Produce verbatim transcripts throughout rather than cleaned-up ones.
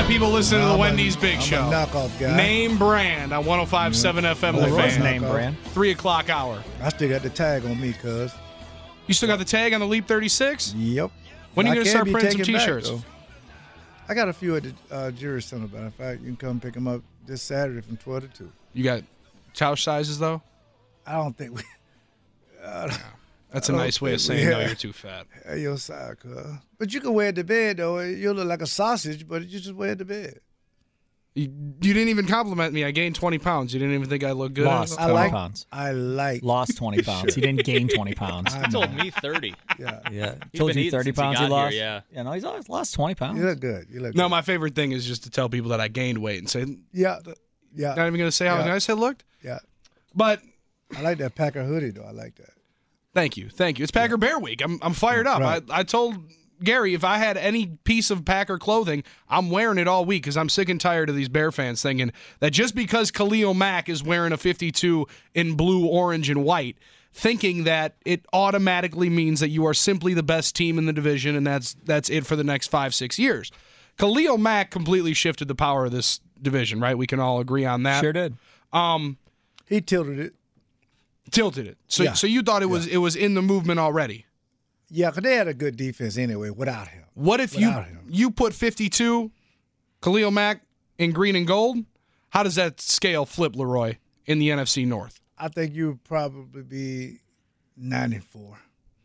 people listening No, to the I'm Wendy's a, Big I'm Show. A knockoff guy. Name brand on one oh five point seven F M. Oh, The Roy's Fan. name knockoff. brand. Three o'clock hour. I still got the tag on me, cuz. You still got the tag on the Leap thirty-six? Yep. When are you I going to can start be printing some taken back, T-shirts? though. I got a few at the uh, Jury Center, but in fact, you can come pick them up this Saturday from twelve to two. You got couch sizes, though? I don't think we. That's a I don't nice way of think we- saying, no, yeah. you're too fat. At your side, cuz. But you can wear it to bed, though. You'll look like a sausage, but you just wear it to bed. You, you didn't even compliment me. I gained twenty pounds. You didn't even think I looked good? Lost I twenty like. pounds. I like. Lost twenty pounds. He didn't gain twenty pounds. I He told know. me thirty. Yeah. Yeah. He's Told been you eating thirty since he pounds he got here, lost? yeah. Yeah, no, he's always lost twenty pounds. You look good. You look No, good. my favorite thing is just to tell people that I gained weight and say, Yeah. Yeah. not even going to say how Yeah. nice I looked. Yeah. But I like that Packer hoodie, though. I like that. thank you. Thank you. It's Packer Bear Week. I'm, I'm fired up. Right. I, I told Gary if I had any piece of Packer clothing, I'm wearing it all week because I'm sick and tired of these Bear fans thinking that just because Khalil Mack is wearing a fifty-two in blue, orange, and white, thinking that it automatically means that you are simply the best team in the division and that's that's it for the next five, six years. Khalil Mack completely shifted the power of this division, right? We can all agree on that. Sure did. Um, He tilted it. tilted it. So Yeah. so you thought it was it was in the movement already. Yeah, because they had a good defense anyway without him. What if you Without him. you put fifty-two, Khalil Mack in green and gold? How does that scale flip, Leroy, in the N F C North? I think you would probably be nine and four.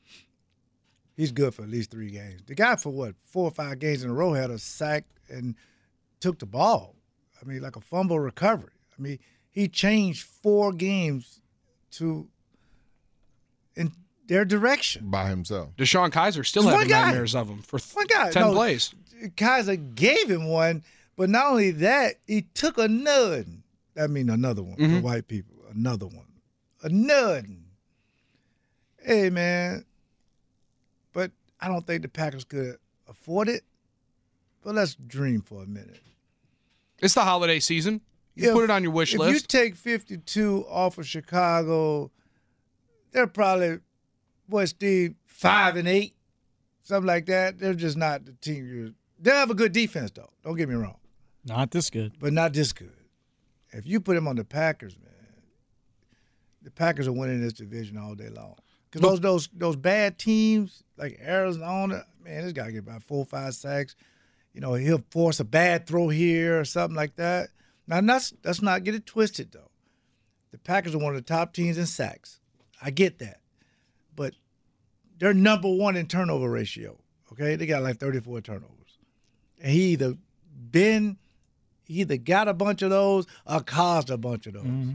He's good for at least three games. The guy for what four or five games in a row had a sack and took the ball. I mean, like a fumble recovery. I mean, he changed four games to in their direction. by himself. Deshaun Kaiser still Just having one guy. nightmares of him for th- One guy, ten no, plays. Kaiser gave him one, but not only that, he took a nud. I mean, another one Mhm. for white people. Another one, a nud. Hey, man, but I don't think the Packers could afford it. But let's dream for a minute. It's the holiday season. You If- put it on your wish if list. you take fifty-two off of Chicago, they're probably, what, Steve, five and eight, something like that. They're just not the team. You're, they'll have a good defense, though. Don't get me wrong, Not this good. but not this good. If you put them on the Packers, man, the Packers are winning this division all day long. Because those those those bad teams like Arizona, man, this guy get about four or five sacks. You know, he'll force a bad throw here or something like that. Now, let's, let's not get it twisted, though. The Packers are one of the top teams in sacks. I get that. But they're number one in turnover ratio, okay? They got like thirty-four turnovers. And he either been, he either got a bunch of those or caused a bunch of those. Mm-hmm.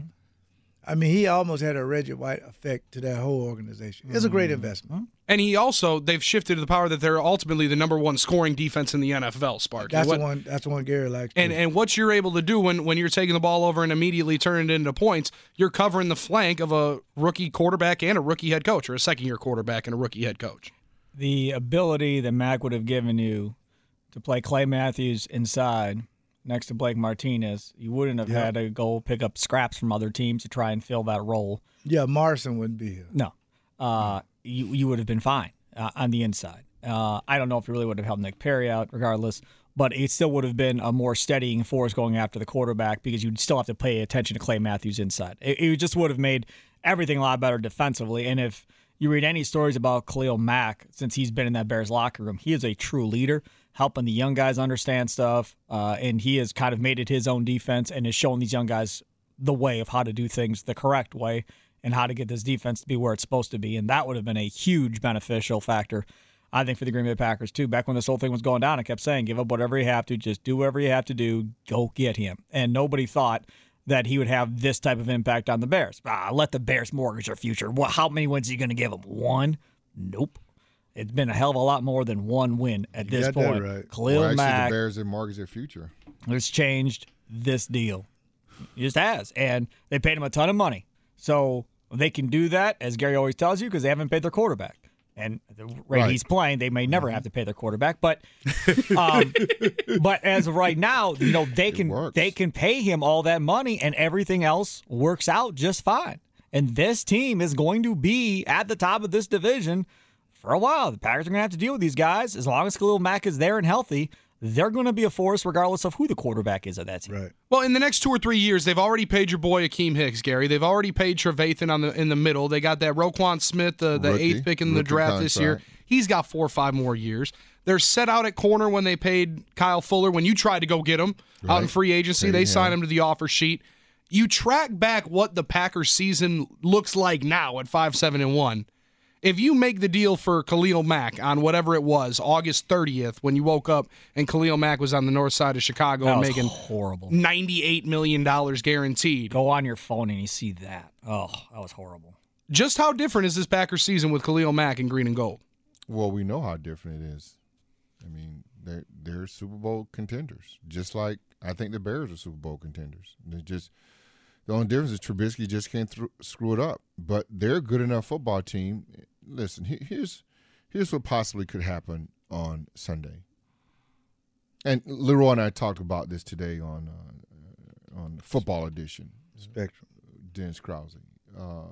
I mean, he almost had a Reggie White effect to that whole organization. It's a great investment. and he also, they've shifted to the power that they're ultimately the number one scoring defense in the N F L, Spark. That's What- the one. That's the one Gary likes. And too. and what you're able to do when, when you're taking the ball over and immediately turning it into points, you're covering the flank of a rookie quarterback and a rookie head coach, or a second year quarterback and a rookie head coach. The ability that Mac would have given you to play Clay Matthews inside next to Blake Martinez, you wouldn't have Yeah. had to go pick up scraps from other teams to try and fill that role. yeah, Morrison wouldn't be here. No. Uh, you, you would have been fine uh, on the inside. Uh, I don't know if it really would have helped Nick Perry out regardless, but it still would have been a more steadying force going after the quarterback because you'd still have to pay attention to Clay Matthews inside. It, it just would have made everything a lot better defensively. And if you read any stories about Khalil Mack since he's been in that Bears locker room, he is a true leader, helping the young guys understand stuff, uh, and he has kind of made it his own defense and is showing these young guys the way of how to do things the correct way and how to get this defense to be where it's supposed to be. And that would have been a huge beneficial factor, I think, for the Green Bay Packers, too. Back when this whole thing was going down, I kept saying, give up whatever you have to, just do whatever you have to do, go get him. And nobody thought that he would have this type of impact on the Bears. Ah, let the Bears mortgage their future. What, how many wins are you going to give them? One? Nope. It's been a hell of a lot more than one win at You this got that point. right. Khalil Well, actually, Mack the Bears have mortgaged their future. has changed this deal. It just has. And they paid him a ton of money. So they can do that, as Gary always tells you, because they haven't paid their quarterback. And the rate Right. he's playing, they may never have to pay their quarterback. But um, but as of right now, you know, they can works. they can pay him all that money and everything else works out just fine. And this team is going to be at the top of this division for a while. The Packers are going to have to deal with these guys as long as Khalil Mack is there and healthy. they're going to be a force regardless of who the quarterback is of that team. Right. Well, in the next two or three years, they've already paid your boy Akeem Hicks, Gary. They've already paid Trevathan on the in the middle. They got that Roquan Smith, the, the Rookie. eighth pick in the Rookie draft this year. contract. He's got four or five more years. They're set out at corner when they paid Kyle Fuller. When you tried to go get him out in Right. free agency, Paid they him. signed him to the offer sheet. You track back what the Packers season looks like now at five seven and one. If you make the deal for Khalil Mack on whatever it was, August thirtieth, when you woke up and Khalil Mack was on the north side of Chicago That and was making horrible. ninety-eight million dollars guaranteed. Go on your phone and you see that. Oh, that was horrible. Just how different is this Packers season with Khalil Mack in green and gold? Well, we know how different it is. I mean, they're, they're Super Bowl contenders, just like I think the Bears are Super Bowl contenders. They just the only difference is Trubisky just can't th- screw it up. But they're a good enough football team. Listen, he- here's here's what possibly could happen on Sunday. And Leroy and I talked about this today on uh, on Football Edition. Spectrum. Dennis Krause. Uh,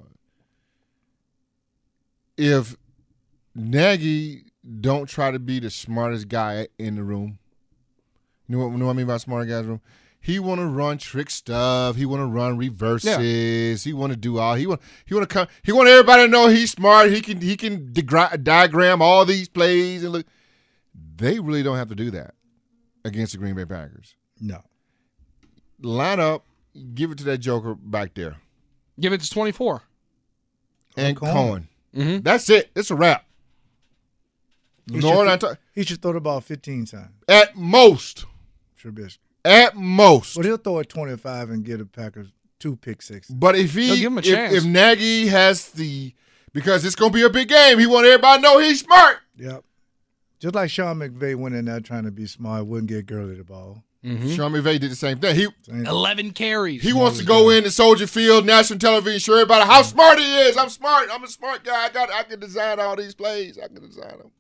if Nagy don't try to be the smartest guy in the room, you know what, you know what I mean by smart guy in the room? He want to run trick stuff. He want to run reverses. He want to do all. He want. He want to come. He want everybody to know he's smart. He can. He can digra- diagram all these plays and look. They really don't have to do that against the Green Bay Packers. No. Line up. Give it to that joker back there. Give it to twenty-four. And Cohen. Cohen. Mm-hmm. That's it. It's a wrap. He Lord, should, I talk, he should throw the ball fifteen times. at most, Trubisky. at most. But he'll throw it twenty-five and get the Packers two pick sixes. But if he, They'll give him a if, chance. if Nagy has the, because it's going to be a big game, he want everybody to know he's smart. Yep. Just like Sean McVay went in there trying to be smart, wouldn't get Gurley the ball. Mm-hmm. Sean McVay did the same thing. He Same- eleven carries. he wants to go in to Soldier Field, national television, show everybody how smart he is. I'm smart. I'm a smart guy. I got. I can design all these plays. I can design them.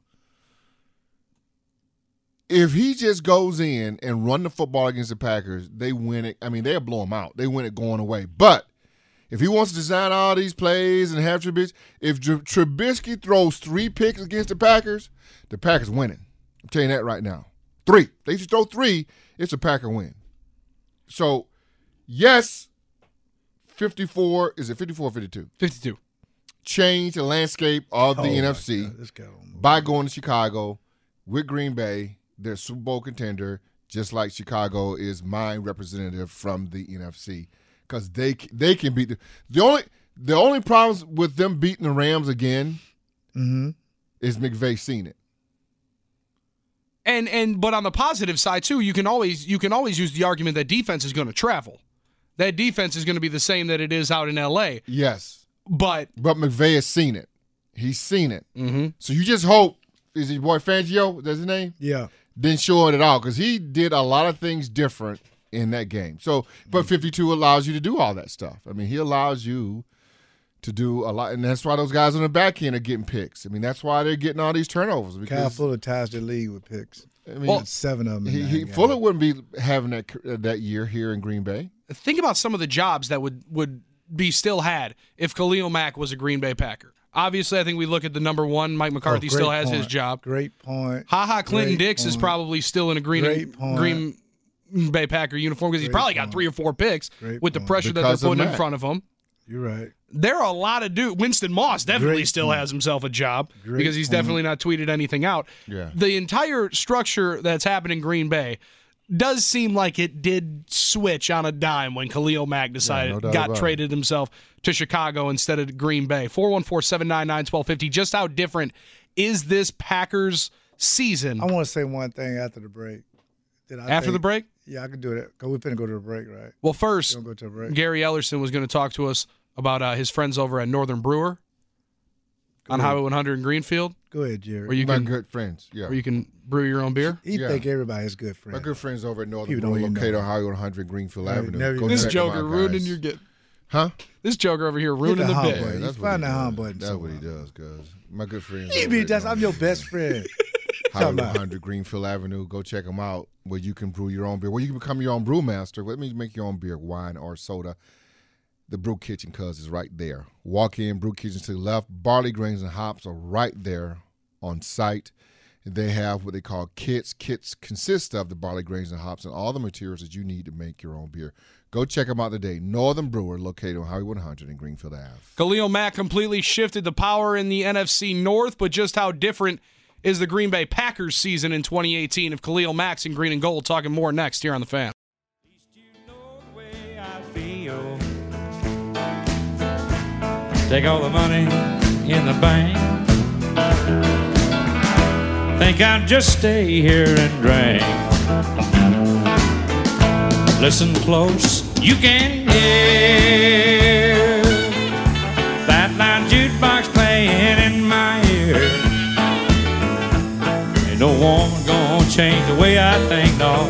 If he just goes in and run the football against the Packers, they win it. I mean, they'll blow them out. They win it going away. But if he wants to design all these plays and have Trubisky, if Tr- Trubisky throws three picks against the Packers, the Packers winning. I'm telling you that right now. Three. They just throw three, it's a Packer win. So, yes, fifty-four, is it fifty-four or fifty-two? fifty-two. Change the landscape of the Oh, N my F C God, this guy don't move. by going to Chicago with Green Bay. They're a Super Bowl contender, just like Chicago is my representative from the N F C, because they they can beat the, the only the only problems with them beating the Rams again Mm-hmm. is McVay seen it. And and but on the positive side too, you can always you can always use the argument that defense is going to travel. That defense is going to be the same that it is out in L A. Yes, But but McVay has seen it. He's seen it. mm-hmm. So you just hope is your boy Fangio? That's his name. Yeah. Didn't show it at all because he did a lot of things different in that game. So, but fifty-two allows you to do all that stuff. I mean, he allows you to do a lot, and that's why those guys on the back end are getting picks. I mean, that's why they're getting all these turnovers. Kyle Because Fuller ties the league with picks. I mean, Well, Seven of them. in he, that he game. Fuller wouldn't be having that uh, that year here in Green Bay. think about some of the jobs that would would be still had if Khalil Mack was a Green Bay Packer. Obviously, I think we look at the number one. Mike McCarthy Oh, still great has his point. job. Great point. Ha ha, Clinton Great Dix is point. probably still in a Green Great point. Green Bay Packer uniform because he's Great probably got point. three or four picks Great with the point. pressure Because that of they're putting in Mack. front of him. You're right. There are a lot of dudes. Winston Moss definitely Great still point. has himself a job Great because he's point. definitely not tweeted anything out. Yeah. The entire structure that's happened in Green Bay does seem like it did switch on a dime when Khalil Mack decided no doubt got about it. traded himself to Chicago instead of Green Bay. four one four, seven nine nine, one two five zero. Just how different is this Packers season I want to say one thing after the break. That I after think- the break? Yeah, I can do that. Cause we're finna go to the break, right? Well, first, We're gonna go to a break. Gary Ellerson was going to talk to us about uh, his friends over at Northern Brewer on ahead. Highway one hundred in Greenfield, Go ahead, Jerry. where you My can good friends, yeah. where you can brew your own beer. he Yeah. think everybody's good My friend. good friends over at Northern People don't Brewer, even located know. on Highway one hundred Greenfield Never- Avenue. never Go even This check joker them out, ruining guys. your get. Huh? This joker over here Hit ruining the the hot bit. button. that's You what find he the hot does. button That's what he somewhere. does, cuz. My good friends. He over be at that's I'm Northern your Brewer. best friend. Highway Talking about- one hundred Greenfield Avenue. Go check them out where you can brew your own beer. Where you can become your own brewmaster. Let me make your own beer, wine, or soda. The Brew Kitchen, cuz, is right there. Walk in, Brew Kitchen to the left. Barley grains and hops are right there on site. They have what they call kits. Kits consist of the barley, grains, and hops and all the materials that you need to make your own beer. Go check them out today. Northern Brewer, located on Highway one hundred in Greenfield Avenue. Khalil Mack completely shifted the power in the N F C North, but just how different is the Green Bay Packers season in twenty eighteen if Khalil Mack's in green and gold? Talking more next here on The Fan. Take all the money in the bank. Think I'll just stay here and drink. Listen close, you can hear that loud jukebox playing in my ear. Ain't no woman gonna change the way I think, no.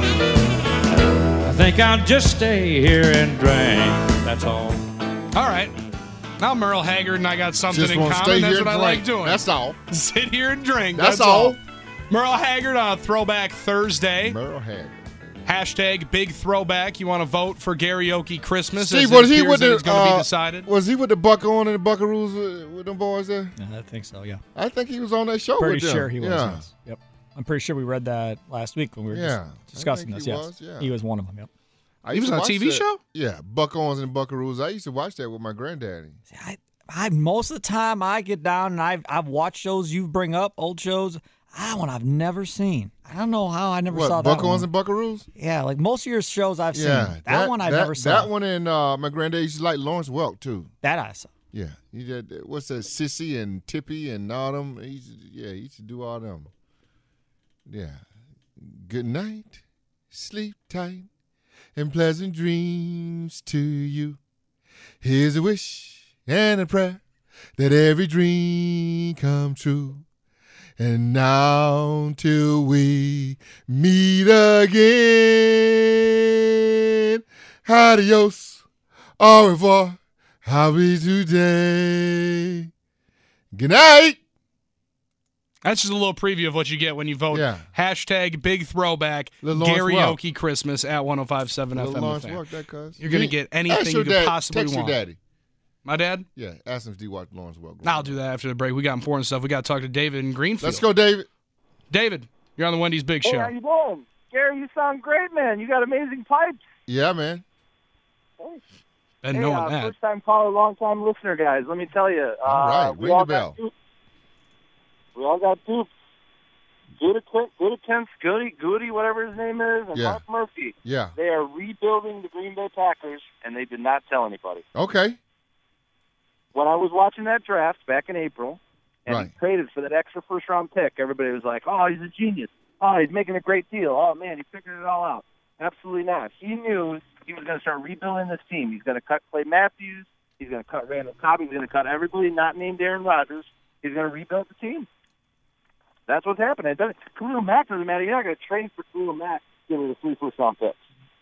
I think I'll just stay here and drink, that's all. All right. Now Merle Haggard and I got something Just in want to common. stay That's here what and I drink. like doing. That's all. Sit here and drink. That's, That's, all. Merle Haggard on a Throwback Thursday. Merle Haggard. Hashtag big throwback. You want to vote for Karaoke Christmas? Steve, as was it he appears with that the? it's going to uh, be decided. Was he with the Bucko and the Buckaroos with, with them boys there? I think so, yeah. I think he was on that show Pretty with them. sure he was, Yeah. yes. Yep. I'm pretty sure we read that last week when we were Yeah. just discussing I think this, he yes. was, yeah. He was one of them, yep. I He used was to on a watch T V that. show? Yeah, Buck-Owens and Buckaroos. I used to watch that with my granddaddy. See, I, I most of the time I get down and I've I've watched shows you bring up, old shows. That one I've never seen. I don't know how I never What, saw that Buck-Owens one. and Buckaroos? Yeah, like most of your shows I've seen. Yeah. That, one I that, never saw. That one and uh, my granddaddy used to like Lawrence Welk, too. That I saw. Yeah. He did, what's that, Sissy and Tippy and all them? He used to, yeah, he used to do all them. Yeah. Good night, sleep tight, and pleasant dreams to you. Here's a wish and a prayer that every dream come true. And now till we meet again, adios, au revoir, how be today. Good night. That's just a little preview of what you get when you vote. Yeah. Hashtag big throwback Little Lawrence karaoke Christmas at one oh five point seven F M. Little The Lawrence Fan. Welk, that cuz. You're going to get anything Ask you your could dad, possibly text want. your daddy. My dad? Yeah, ask him if he watched Lawrence Welk. I'll do that after the break. We got important stuff. We got to talk to David in Greenfield. Let's go, David. David, you're on the Wendy's Big Hey, Show. how you doing? Gary, you sound great, man. You got amazing pipes. Yeah, man. Been hey, knowing uh, that. First time caller, long time listener, guys. Let me tell you. Uh, All right, we ring all the bell. got duped. We all got duped. Gutekunst, Goody, Goody, whatever his name is, and Yeah. Mark Murphy. Yeah. They are rebuilding the Green Bay Packers, and they did not tell anybody. Okay. When I was watching that draft back in April, and Right. he traded for that extra first-round pick, everybody was like, oh, he's a genius. Oh, he's making a great deal. Oh, man, he figured it all out. Absolutely not. He knew he was going to start rebuilding this team. He's going to cut Clay Matthews. He's going to cut Randall Cobb. He's going to cut everybody not named Aaron Rodgers. He's going to rebuild the team. That's what's happening. It doesn't, Khalil Mack doesn't matter. You're not going to trade for Khalil Mack giving the three first-round picks.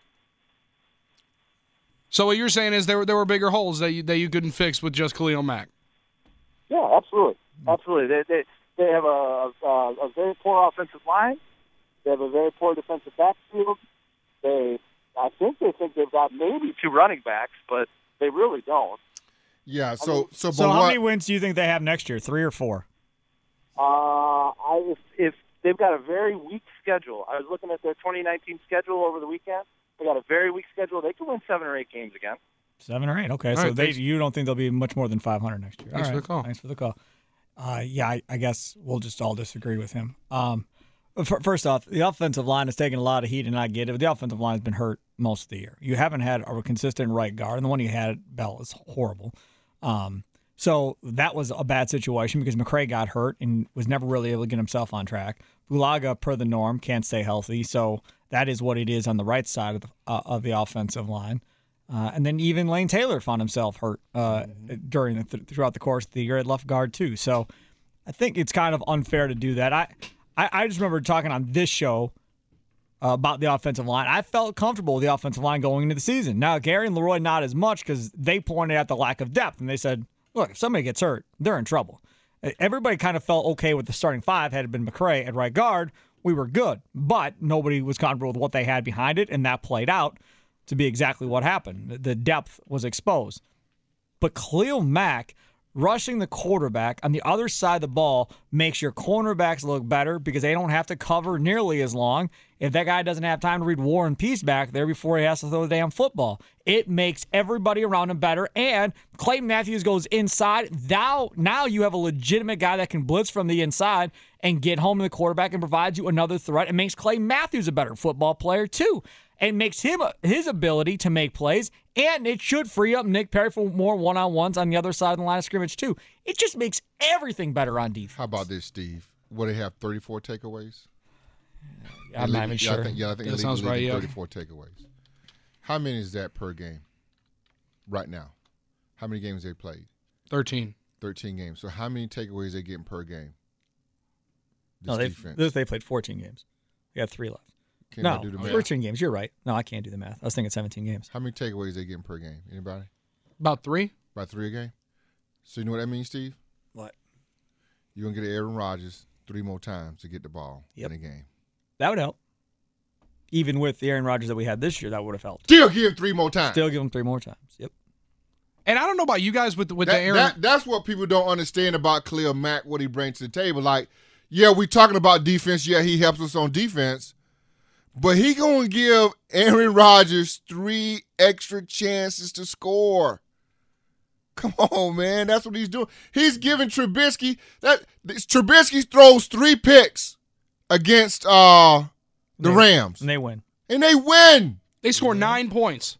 So what you're saying is there were there were bigger holes that you that you couldn't fix with just Khalil Mack. Yeah, absolutely, absolutely. They they they have a a, a very poor offensive line. They have a very poor defensive backfield. They, I think they think they've got maybe two running backs, but they really don't. Yeah. So, so, but So how what? many wins do you think they have next year? Three or four? Uh, I if, if they've got a very weak schedule. I was looking at their twenty nineteen schedule over the weekend. They got a very weak schedule. They could win seven or eight games again. Seven or eight. Okay, All so right, they thanks. you don't think they'll be much more than five hundred next year? Thanks All for right, the call. Thanks for the call. Uh, yeah, I, I guess we'll just all disagree with him. Um, f- first off, the offensive line has taken a lot of heat, and I get it. But the offensive line has been hurt most of the year. You haven't had a consistent right guard, and the one you had, Bell, is horrible. Um, so that was a bad situation because McCray got hurt and was never really able to get himself on track. Bulaga, per the norm, can't stay healthy, so that is what it is on the right side of the, uh, of the offensive line. Uh, and then even Lane Taylor found himself hurt uh, during the, th- throughout the course of the year at left guard too. So I think it's kind of unfair to do that. I I, I just remember talking on this show uh, about the offensive line. I felt comfortable with the offensive line going into the season. Now Gary and Leroy not as much because they pointed at the lack of depth and they said, "Look, if somebody gets hurt, they're in trouble." Everybody kind of felt okay with the starting five. Had it been McCray at right guard, we were good. But nobody was comfortable with what they had behind it, and that played out to be exactly what happened. The depth was exposed. But Khalil Mack rushing the quarterback on the other side of the ball makes your cornerbacks look better because they don't have to cover nearly as long if that guy doesn't have time to read War and Peace back there before he has to throw the damn football. It makes everybody around him better, and Clayton Matthews goes inside. Now, now you have a legitimate guy that can blitz from the inside and get home to the quarterback and provides you another threat. It makes Clayton Matthews a better football player, too. It makes him his ability to make plays, and it should free up Nick Perry for more one-on-ones on the other side of the line of scrimmage, too. It just makes everything better on defense. How about this, Steve? What, they have thirty-four takeaways? I'm not even yeah, sure. I think, yeah, I think That the sounds league right, is yeah. thirty-four takeaways. How many is that per game right now? How many games they played? thirteen. thirteen games. So how many takeaways they getting per game? This No, they defense. this, they played fourteen games. We got three left. Can no, I do the math? thirteen games. You're right. No, I can't do the math. I was thinking seventeen games. How many takeaways they getting per game? Anybody? About three? About three a game? So you know what that means, Steve? What? You're going to get Aaron Rodgers three more times to get the ball Yep. in a game. That would help. Even with the Aaron Rodgers that we had this year, that would have helped. Still give him three more times. Still give him three more times. Yep. And I don't know about you guys with with that, the Aaron. that- that's what people don't understand about Khalil Mack, what he brings to the table. Like, yeah, we talking about defense. Yeah, he helps us on defense. But he going to give Aaron Rodgers three extra chances to score. Come on, man. That's what he's doing. He's giving Trubisky that Trubisky throws three picks against uh, the They- Rams. And they win. And they win. They score nine points.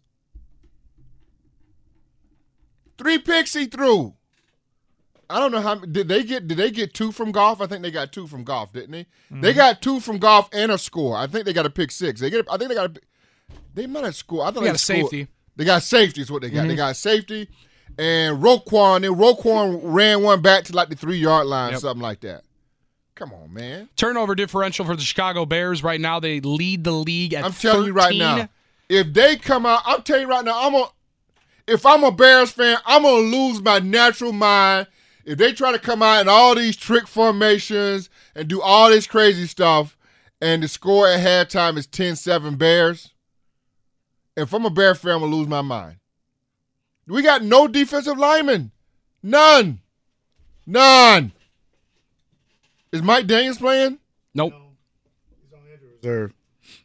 Three picks he threw. I don't know how did they get did they get two from Goff? I think they got two from Goff, didn't they? Mm-hmm. They got two from Goff and a score. I think they got a pick six. They get I think they got a they might have scored. I thought They they, got a scored. safety. They got safety is what they got. Mm-hmm. They got safety and Roquan. Then Roquan ran one back to like the three yard line, Yep. something like that. Come on, man. Turnover differential for the Chicago Bears right now, they lead the league at I'm telling you right thirteen. now. If they come out, I'm telling you right now, I'm a if I'm a Bears fan, I'm gonna lose my natural mind. If they try to come out in all these trick formations and do all this crazy stuff, and the score at halftime is ten seven Bears, if I'm a Bear fan, I'm going to lose my mind. We got no defensive linemen. None. None. Is Mike Daniels playing? Nope. He's on injury reserve.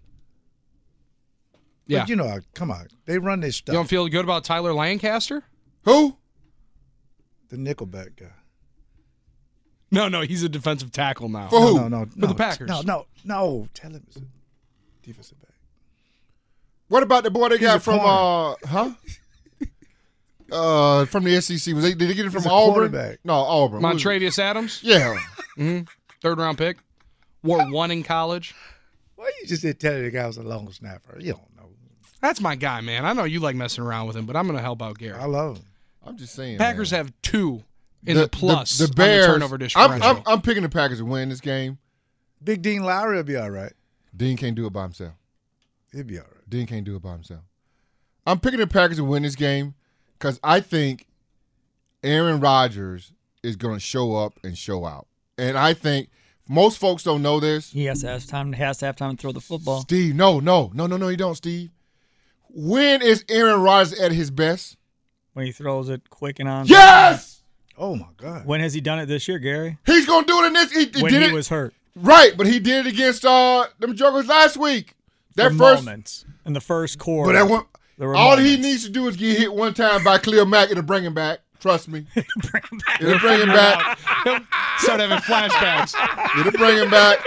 Yeah. But you know, come on, they run this You stuff. don't feel good about Tyler Lancaster? Who? The Nickelback guy. No, no, he's a defensive tackle now. For who? No, no, no. For the Packers. No, no, no. Tell him it's a defensive back. What about the boy they He's got a from, uh, corner. huh? Uh, from the S E C. Was they, did they get it from He's a Auburn? quarterback. No, Auburn. Who is it? Montravius Adams, Yeah. third round pick. Wore one in college. Why you just didn't tell the guy was a long snapper? You don't know. That's my guy, man. I know you like messing around with him, but I'm going to help out Gary. I love him. I'm just saying. Packers man. have two in the, plus The, on Bears. the turnover I'm, differential. I'm, I'm picking the Packers to win this game. Big Dean Lowry will be all right. Dean can't do it by himself. He'll be all right. Dean can't do it by himself. I'm picking the Packers to win this game because I think Aaron Rodgers is going to show up and show out. And I think most folks don't know this. He has to have time. Has to have time to throw the football. Steve, no, no, no, no, no, you don't, Steve. When is Aaron Rodgers at his best? When he throws it quick and on. Yes! Oh my God. When has he done it this year, Gary? He's going to do it in this. He, he When did he it. was hurt. Right, but he did it against uh them jokers last week. That For first, moments in the first quarter. but that one, there were all he moments. needs to do is get hit one time by Khalil Mack. It'll bring him back. Trust me. Bring him back. It'll bring him back. Start having flashbacks. It'll bring him back.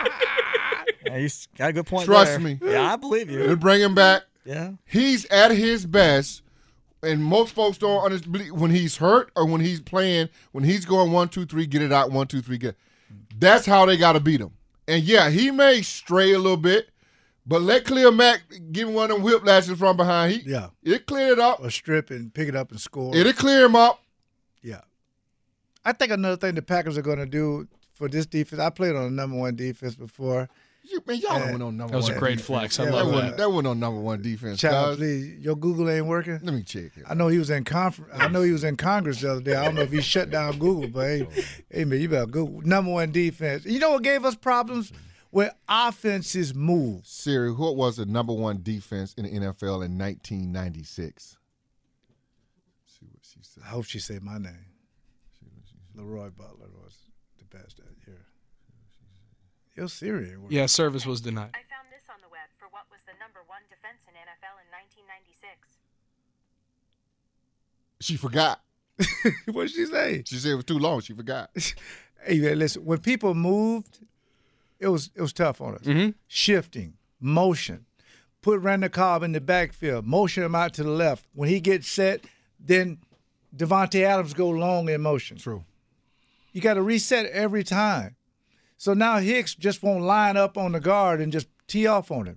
Yeah, he's got a good point. Trust there. me. Yeah, I believe It'll you. bring him back. Yeah. He's at his best, and most folks don't understand when he's hurt or when he's playing. When he's going one, two, three, get it out. One, two, three, get. It. That's how they got to beat him. And yeah, he may stray a little bit, but let Khalil Mack give him one of them whiplashes from behind. He, Yeah. it cleared it up. Or strip and pick it up and score. It'll clear him up. Yeah. I think another thing the Packers are going to do for this defense, I played on a number one defense before. You, man, y'all Yeah. don't win on number That was one. a great defense. flex. I Yeah, love That well, wasn't, that wasn't on number one defense. Child, cuz. please, your Google ain't working. Let me check it. I know he was in conference. I know he was in Congress the other day. I don't know if he shut down Google, but hey, hey man, you better Google number one defense. You know what gave us problems? When offenses move. Siri, what was the number one defense in the N F L in nineteen ninety-six? See what she said. I hope she say my name. Leroy Butler was the best that year. You're serious. Yeah, service was denied. I found this on the web for what was the number one defense in N F L in nineteen ninety-six. She forgot. What did she say? She said it was too long. She forgot. Hey, man, listen. When people moved, it was it was tough on us. Mm-hmm. Shifting, motion. Put Randall Cobb in the backfield. Motion him out to the left. When he gets set, then Devontae Adams go long in motion. True. You got to reset every time. So now Hicks just won't line up on the guard and just tee off on him.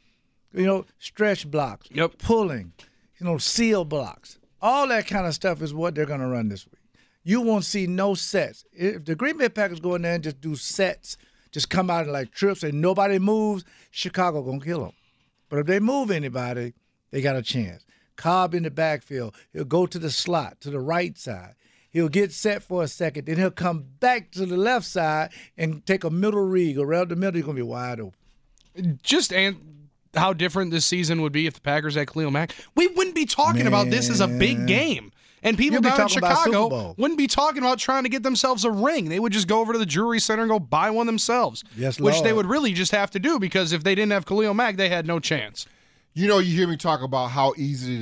You know, stretch blocks, Yep. pulling, you know, seal blocks. All that kind of stuff is what they're going to run this week. You won't see no sets. If the Green Bay Packers go in there and just do sets, just come out and like trips and nobody moves, Chicago going to kill them. But if they move anybody, they got a chance. Cobb in the backfield. He'll go to the slot, to the right side. He'll get set for a second. Then he'll come back to the left side and take a middle read. Around the middle, he's going to be wide open. Just and how different this season would be if the Packers had Khalil Mack. We wouldn't be talking about this as a big game. And people You'll be down in talking about Super Chicago Bowl. wouldn't be talking about trying to get themselves a ring. They would just go over to the Jewelry Center and go buy one themselves. Yes, which they Lord. would really just have to do because if they didn't have Khalil Mack, they had no chance. You know, you hear me talk about how easy it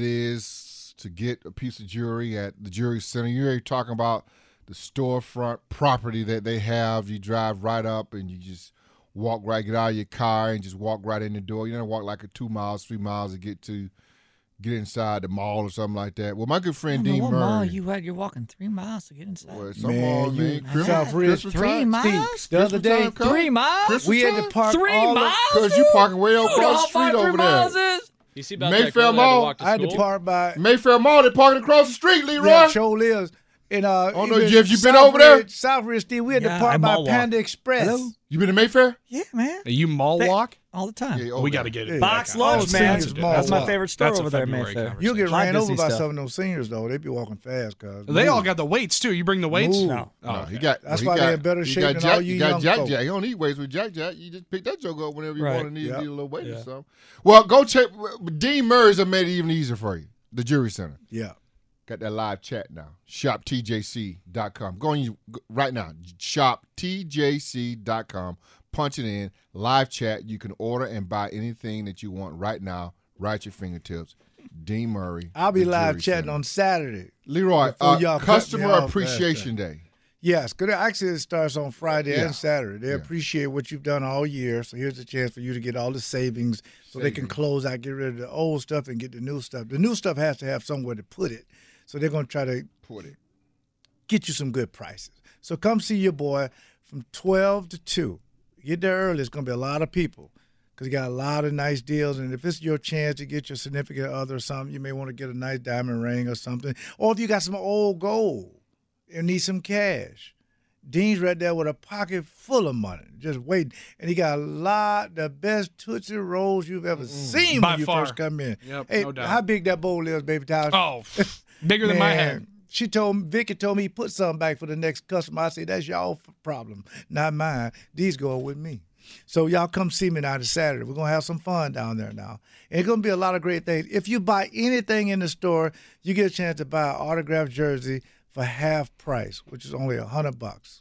is to get a piece of jewelry at the Jewelry Center. You hear me talking about the storefront property that they have. You drive right up and you just walk right, get out of your car and just walk right in the door. You don't walk like a two miles, three miles to get to get inside the mall or something like that. Well, my good friend I don't Dean know what Murray. mall you had. You're walking three miles to get inside. Well, some Man, mall, you- man. Christmas, South Ridge, Christmas three time. miles? The other Christmas day, time come. Three miles? Christmas we had time? to park Three all miles? Because you parking way You across know the how far street three over miles there. is? You see about Mayfair that girl that had to Mall. walk to I had to school? park by Mayfair Mall, they parking across the street, Leroy. yeah, show lives. And, uh, I don't know, even Jeff, you been South over there? Ridge- South Ridge, Steve, we had Yeah, to park I by mall walk. Panda Express. Hello? You been to Mayfair? Yeah, man. You mall They- walk? All the time. Yeah, we over got to there. get it. Box Yeah. lunch, Oh, man. seniors That's mall my walk. favorite store That's a over there, February Mayfair. conversation. You'll get A lot of ran over Disney by stuff. some of those seniors, though. They be walking fast, cuz. They all got the weights too. You bring the weights? Move. No. Oh, No, okay. he got. That's he why got, they in better he shape got than Jack, all you you got young Jack folk. Jack. He don't need weights with Jack Jack. You just pick that joke up whenever you Right. want to need, Yep. need a little weight Yeah. or something. Well, go check. Dean Murray's have made it even easier for you. The Jewelry Center. Yeah. Got that live chat now. shop T J C dot com. Go on you right now. shop T J C dot com. Punch it in. Live chat. You can order and buy anything that you want right now, right at your fingertips. Dean Murray. I'll be the live Jewelry chatting Center. on Saturday. Leroy, before uh, y'all cut Customer me off, Appreciation Day. Yes, because actually it starts on Friday Yeah. and Saturday. They Yeah. appreciate what you've done all year. So here's a chance for you to get all the savings so they can Savings. close out, get rid of the old stuff and get the new stuff. The new stuff has to have somewhere to put it. So they're going to try to Put it. get you some good prices. So come see your boy from twelve to two. Get there early. It's going to be a lot of people because you got a lot of nice deals. And if it's your chance to get your significant other or something, you may want to get a nice diamond ring or something. Or if you got some old gold and need some cash, Dean's right there with a pocket full of money, just waiting. And he got a lot, the best Tootsie Rolls you've ever seen By when you far. first come in. Yep, hey, no doubt. how big that bowl is, baby Tosh? Oh, bigger than my head. She told me, Vicky told me, put something back for the next customer. I said, that's y'all problem, not mine. These going with me. So y'all come see me now this Saturday. We're going to have some fun down there now. And it's going to be a lot of great things. If you buy anything in the store, you get a chance to buy an autographed jersey for half price, which is only a hundred bucks.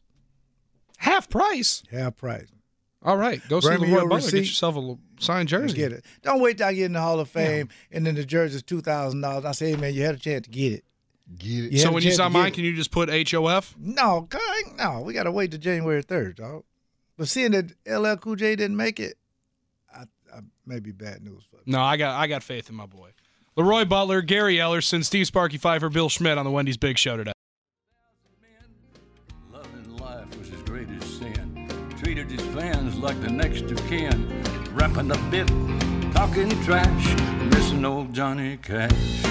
Half price. Half price. All right, go Bring see me Leroy your Butler. Get receipt. yourself a little signed jersey. Get it. Don't wait till I get in the Hall of Fame and then the jersey's two thousand dollars. I say, hey, man, you had a chance to get it. Get it. Yeah. So had when a you chance to sign get mine, it. can you just put H O F? No, God, no, we got to wait till January third, dog. But seeing that L L Cool J didn't make it, I, I may be bad news for me. No, I got I got faith in my boy. Leroy Butler, Gary Ellerson, Steve Sparky Pfeiffer, Bill Schmidt on the Wendy's Big Show today. Loving life was his greatest sin. Treated his fans like the next of kin. Rapping the bit, talking trash, missing old Johnny Cash.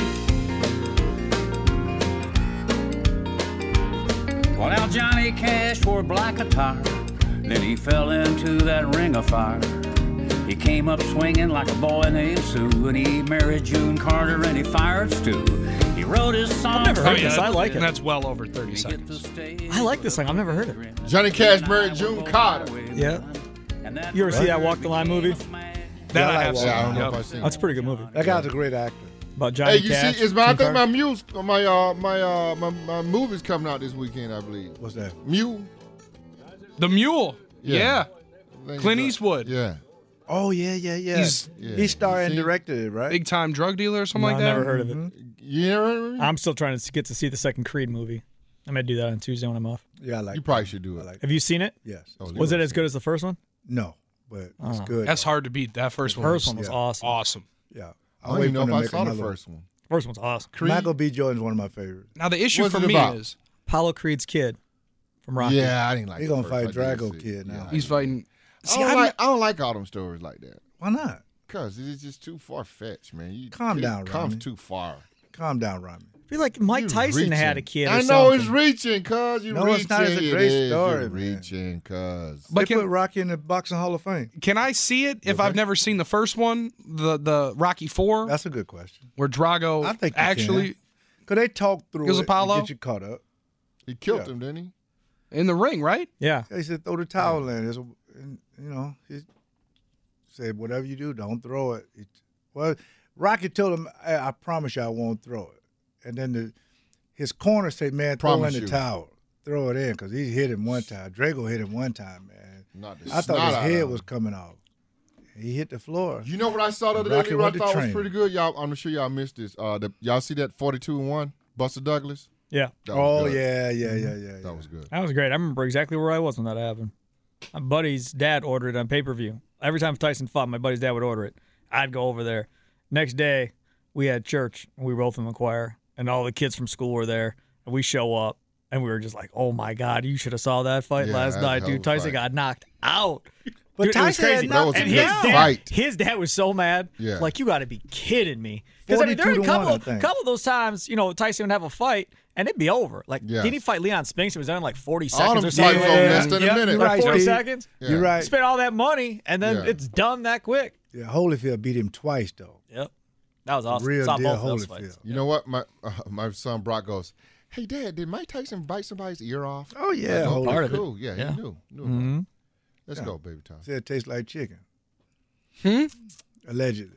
Well, now Johnny Cash wore black attire. Then he fell into that ring of fire. He came up swinging like a boy named Sue, and he married June Carter and he fired Stu. He wrote his song. I've never heard Oh, yeah, this. I that- like it. That's well over thirty seconds. I like this song. I've never heard it. Johnny Cash married June Carter. Yeah. You ever see that Walk the Line movie? That Yeah, I I like have Walk seen. Yeah, I don't know Yep. if I've seen That's a it. pretty good movie. That guy's a great actor. About Johnny Hey, you Cash. see, it's my, I Team think my Carter? Muse, my uh, my uh, my, my movie's coming out this weekend, I believe. What's that? Mule. The Mule. Yeah. Yeah. I think Clint it's, uh, Eastwood. Yeah. Oh yeah, yeah, yeah. He's- Yeah. he starred and See? directed it, right? Big time drug dealer or something No, like I that. never heard of it. Mhm. You know, I'm still trying to get to see the second Creed movie. I'm gonna do that on Tuesday when I'm off. Yeah, I like. you probably that. should do I it. like. Have you seen it? Yes. Oh, Was it as good as the first one? No, but it's Oh. good. That's hard to beat. That first The one. first was one was yeah. awesome. awesome. Yeah. I don't even know for if him to I make saw the another first one. First one's awesome. one. Creed. Michael B. Jordan's one of my favorites. Now the issue What's for it me about? is Apollo Creed's kid from Rocky. Yeah, I didn't like. He the gonna first. I fight did Drago see- Kid now. yeah, I he's did. fighting. I See, don't, I'm like, I don't like all them stories like that. Why not? Cause it's just too far fetched, man. You, Calm it down, comes Rami. too far. Calm down, Rami. I feel like Mike You Tyson had a reaching. kid. Or I know something. it's reaching, cuz you No, reaching. it's not. It's a It great is. story, You're man. reaching, cuz. But They can- put Rocky in the Boxing Hall of Fame. Can I see it if Okay. I've never seen the first one, the the Rocky Four, That's a good question. where Drago I think you actually Cause they talk through Because it Apollo? to get you caught up. He killed Yeah. him, didn't he? in the ring, right? Yeah. They said throw the towel in. There's a, and, you know, he said whatever you do, don't throw it. It- well, Rocky told him, I, I promise you I won't throw it. And then the, his corner said, man, throw Promise in the you. towel. Throw it in because he hit him one time. Drago hit him one time, man. Not the I thought snot his out head of was him. coming off. He hit the floor. You know what I saw the other Rocky day? What I went to thought was train. pretty good. Y'all, I'm sure y'all missed this. Uh, the, y'all see that forty-two and one, Buster Douglas? Yeah. That was Oh, good. yeah, yeah, yeah, yeah. That yeah. was good. That was great. I remember exactly where I was when that happened. My buddy's dad ordered it on pay-per-view. Every time Tyson fought, my buddy's dad would order it. I'd go over there. Next day, we had church, and we were both in the choir, and all the kids from school were there. And we show up, and we were just like, oh, my God, you should have saw that fight Yeah, last that's a night, hell dude. of a Tyson fight. got knocked out. But Dude, it was Tyson had crazy. That was a and good his dad, fight. his dad was so mad. Yeah. Like, you got to be kidding me. Because I mean, there were a forty-two to one, couple, I think. couple of those times, you know, Tyson would have a fight, and it'd be over. Like, Yes. didn't he fight Leon Spinks? It was done in like forty All seconds them or something. fights over less than a Yep, minute. Like Right, forty Steve. seconds. Yeah. You're right. Spent all that money, and then Yeah. it's done that quick. Yeah, Holyfield beat him twice, though. Yep. That was awesome. Real Saw deal both of those Holyfield. fights. You know what? My uh, my son Brock goes, hey, Dad, did Mike Tyson bite somebody's ear off? Oh, yeah. I go, Holyfield. part of it. cool. Yeah, Yeah. he knew. knew about Mhm. it. Let's go, baby time. Said it tastes like chicken. Hmm? Allegedly.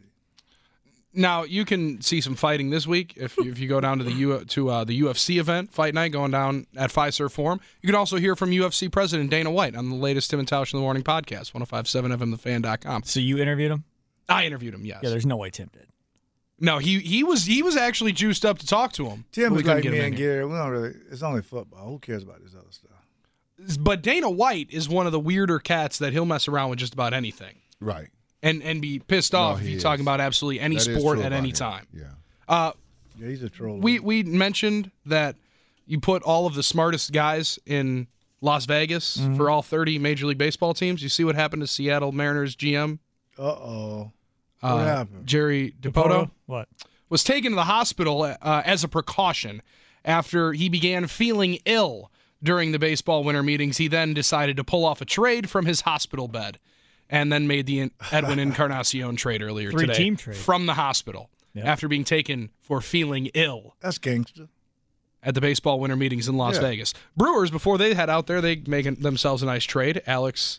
Now you can see some fighting this week if you, if you go down to the U to uh, the U F C event, Fight Night, going down at Fiserv Forum. You can also hear from U F C President Dana White on the latest Tim and Tausch in the Morning podcast, ten fifty-seven F M the fan dot com. So you interviewed him? I interviewed him. Yes. Yeah, there's no way Tim did. No, he he was he was actually juiced up to talk to him. Tim We was couldn't like get me him and in here. Gary. We don't really. It's only football. Who cares about this other stuff? But Dana White is one of the weirder cats that he'll mess around with just about anything Right. and and be pissed No, off if he you're is. talking about absolutely any That is sport true at about any him. time. Yeah. Uh, Yeah, he's a troll. we we mentioned that you put all of the smartest guys in Las Vegas Mm-hmm. for all thirty Major League Baseball teams. You see what happened to Seattle Mariners G M Uh oh. What uh, happened? Jerry DiPoto What? was taken to the hospital uh, as a precaution after he began feeling ill during the baseball winter meetings. He then decided to pull off a trade from his hospital bed and then made the Edwin Encarnacion trade earlier today Three-team trade. from the hospital Yep. after being taken for feeling ill That's gangster. at the baseball winter meetings in Las Yeah. Vegas. Brewers, before they head out there, they make themselves a nice trade. Alex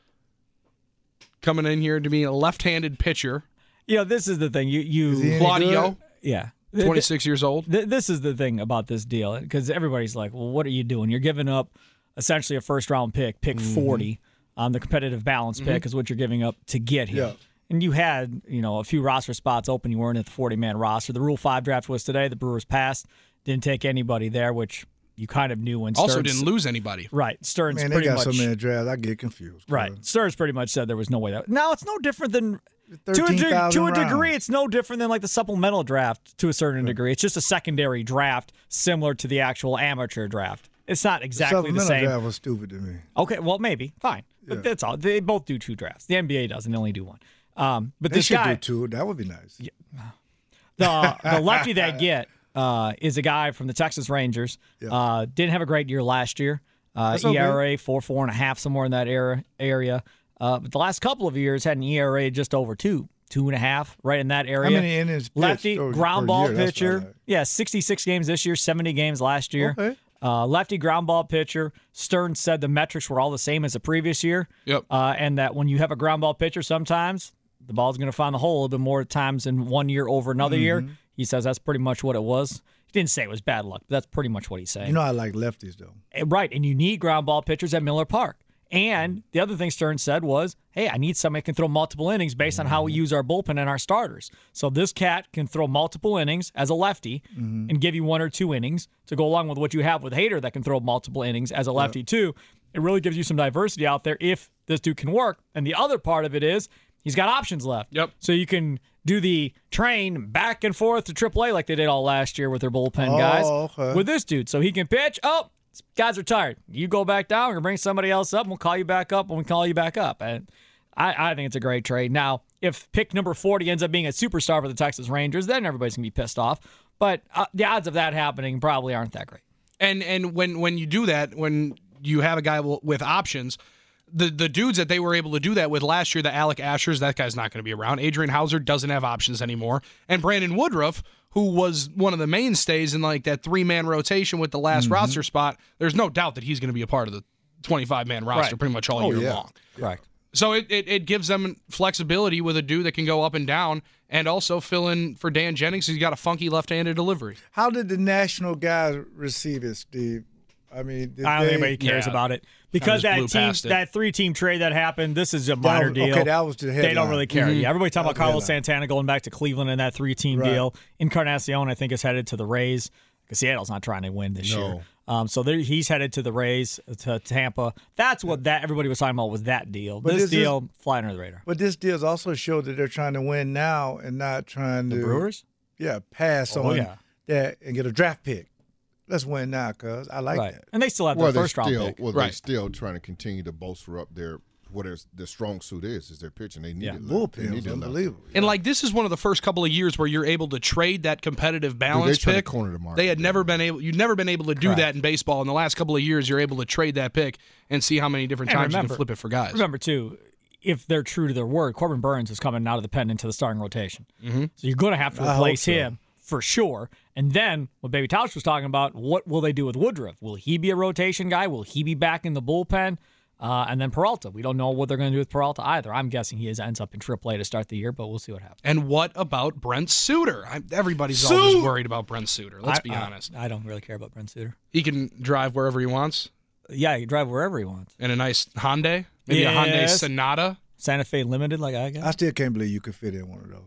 coming in here to be a left-handed pitcher. You know, this is the thing. You, you Is he any Claudio, good? yeah. twenty-six years old. Th- this is the thing about this deal because everybody's like, well, what are you doing? You're giving up essentially a first round pick, pick Mm-hmm. forty on the competitive balance pick is what you're giving up to get him. Yeah. And you had, you know, a few roster spots open. You weren't at the forty man roster. The Rule five draft was today. The Brewers passed. Didn't take anybody there, which you kind of knew when Also Stearns- didn't lose anybody. Right. Stearns Man, they pretty got much. so many drafts. I get confused. Right. Stearns pretty much said there was no way that. Now, it's no different than. To a, thirteen de- to thousand a degree, rounds. it's no different than like the supplemental draft to a certain degree. It's just a secondary draft similar to the actual amateur draft. It's not exactly the Supplemental same. draft was stupid to me. Okay, well, maybe. Fine. But Yeah. that's all. They both do two drafts. The N B A doesn't. They only do one. Um, but They this should guy, do two. That would be nice. the, the lefty they get uh, is a guy from the Texas Rangers. Yeah. Uh, didn't have a great year last year. Uh, That's okay. E R A, four, four and a half, somewhere in that era, area. Uh, but the last couple of years had an E R A just over two. Two and a half, right in that area. How many innings pitched Lefty, per- ground per ball year? That's what I pitcher. like. Yeah, sixty-six games this year, seventy games last year. Okay. Uh, lefty ground ball pitcher. Stearns said the metrics were all the same as the previous year. Yep. Uh, and that when you have a ground ball pitcher, sometimes the ball's going to find the hole a little bit more times in one year over another year. Mm-hmm. He says that's pretty much what it was. He didn't say it was bad luck, but that's pretty much what he's saying. You know I like lefties, though. And- Right, and you need ground ball pitchers at Miller Park. And the other thing Stern said was, hey, I need somebody who can throw multiple innings based on how we use our bullpen and our starters. So this cat can throw multiple innings as a lefty mm-hmm. and give you one or two innings to go along with what you have with Hader that can throw multiple innings as a lefty yep. too. It really gives you some diversity out there if this dude can work. And the other part of it is he's got options left. Yep. So you can do the train back and forth to triple A like they did all last year with their bullpen oh, guys okay. with this dude. So he can pitch. Oh, guys are tired. You go back down. We're going to bring somebody else up, and we'll call you back up when we call you back up. And I, I think it's a great trade. Now, if pick number forty ends up being a superstar for the Texas Rangers, then everybody's going to be pissed off. But uh, the odds of that happening probably aren't that great. And and when, when you do that, when you have a guy with options, the, the dudes that they were able to do that with last year, the Alec Ashers, that guy's not going to be around. Adrian Hauser doesn't have options anymore. And Brandon Woodruff, who was one of the mainstays in like that three-man rotation with the last mm-hmm. roster spot, there's no doubt that he's going to be a part of the twenty-five-man roster right. pretty much all oh, year yeah. long. Correct. So it, it, it gives them flexibility with a dude that can go up and down and also fill in for Dan Jennings. He's got a funky left-handed delivery. How did the national guys receive it, Steve? I mean, did I don't they, think anybody cares yeah. about it because that team, it. that three-team trade that happened. This is a minor was, deal. Okay, that was the headline. They don't really care. Mm-hmm. Yeah, everybody talking That about Carlos the headline. Santana going back to Cleveland in that three-team Right. deal. Encarnacion, I think, is headed to the Rays because Seattle's not trying to win this No. year. Um, so there, he's headed to the Rays to Tampa. That's what that everybody was talking about was that deal. But this this is- deal flying under the radar. But this deal also showed that they're trying to win now and not trying The to Brewers. yeah pass Oh, on yeah. that and get a draft pick. Let's win now, cuz I like Right, that. and they still have Well, their they're first round still pick. well, they're Right. still trying to continue to bolster up their what is their strong suit is is their pitching. They need Yeah. it. Bullpen They need is it left. unbelievable. And like this is one of the first couple of years where you're able to trade that competitive balance trying to pick. corner the market. They had never been able. You'd never been able to do Correct. that in baseball. In the last couple of years, you're able to trade that pick and see how many different And times you remember- can flip it for guys. Remember, too, if they're true to their word, Corbin Burns is coming out of the pen into the starting rotation. Mm-hmm. So you're going to have to I hope replace so. him for sure. And then what Baby Tausch was talking about, what will they do with Woodruff? Will he be a rotation guy? Will he be back in the bullpen? Uh, and then Peralta. We don't know what they're going to do with Peralta either. I'm guessing he is, ends up in triple A to start the year, but we'll see what happens. And what about Brent Suter? I, everybody's always worried about Brent Suter. Let's I- be I- honest. I don't really care about Brent Suter. He can drive wherever he wants Yeah, he can drive wherever he wants. in a nice Hyundai, maybe a Hyundai Yes. Sonata. Santa Fe Limited, like I got. I still can't believe you could fit in one of those.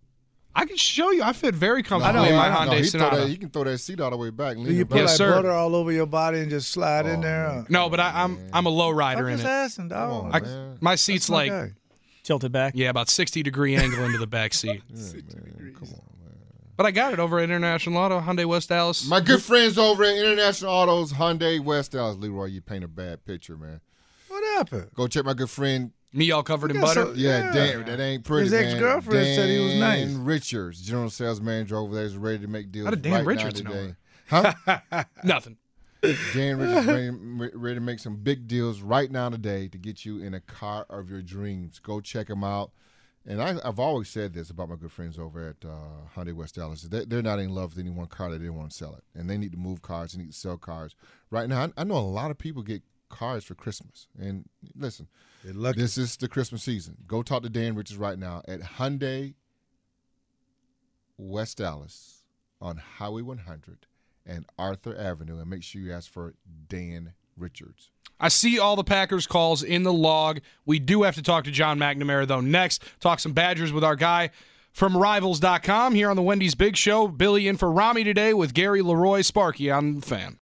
I can show you. I fit very comfortably I know, in my I know. Hyundai he, throw Sonata. that, he can throw that seat all the way back. And Do lean you it put back. Yes, like sir. butter all over your body and just slide in Oh, there? man. No, but I, I'm I'm a low rider I'm in just it. asking, dog. Come on, I, man. my seat's That's my like guy. Tilted back. yeah, about sixty degree angle into the back seat. Yeah, man, come on, man. But I got it over at International Auto, Hyundai West Dallas. My good friends over at International Autos, Hyundai West Dallas. Leroy, you paint a bad picture, man. What happened? Go check my good friend. Me all covered in Yeah, butter. so- Yeah, Yeah. Dan, that ain't pretty. His man. ex-girlfriend said he was nice. Dan Richards, general sales manager over there, is ready to make deals. How did Dan right Richards now know today. Huh? Nothing. Dan Richards ready, ready to make some big deals right now today to get you in a car of your dreams. Go check him out. And I, I've always said this about my good friends over at uh, Hyundai West Dallas. They, they're not in love with any one car. They didn't want to sell it. And they need to move cars. They need to sell cars. Right now, I, I know a lot of people get cars for Christmas. And listen, They're lucky. this is the Christmas season. Go talk to Dan Richards right now at Hyundai West Dallas on Highway one hundred and Arthur Avenue. And make sure you ask for Dan Richards. I see all the Packers calls in the log. We do have to talk to John McNamara, though, next. Talk some Badgers with our guy from Rivals dot com here on the Wendy's Big Show. Billy in for Rami today with Gary Leroy Sparky on the Fan.